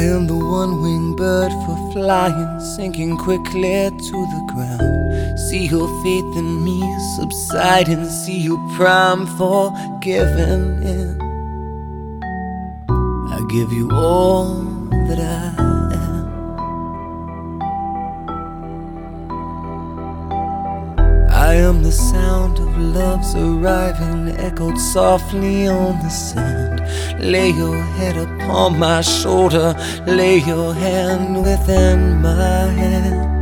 am the one-winged bird for flying, sinking quickly to the ground. See your faith in me subsiding, see you prime for giving in. I give you all that I am. I am the sound of love's arriving, echoed softly on the sand. Lay your head upon my shoulder, lay your hand within my hand.